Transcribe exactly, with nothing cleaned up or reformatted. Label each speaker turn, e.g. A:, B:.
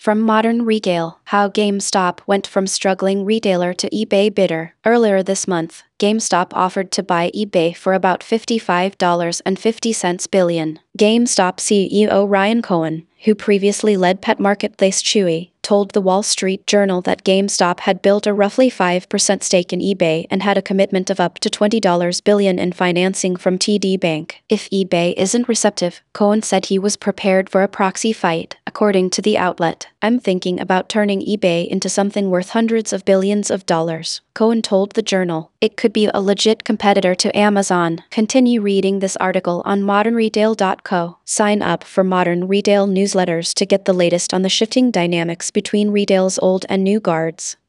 A: From Modern Retail, how GameStop went from struggling retailer to eBay bidder. Earlier this month, GameStop offered to buy eBay for about fifty-five dollars and fifty cents billion. GameStop C E O Ryan Cohen, who previously led pet marketplace Chewy, told the Wall Street Journal that GameStop had built a roughly five percent stake in eBay and had a commitment of up to twenty billion dollars in financing from T D Bank. If eBay isn't receptive, Cohen said he was prepared for a proxy fight, according to the outlet. "I'm thinking about turning eBay into something worth hundreds of billions of dollars," Cohen told the Journal. "It could be a legit competitor to Amazon." Continue reading this article on modern retail dot co. Sign up for Modern Retail newsletters to get the latest on the shifting dynamics between retail's old and new guards.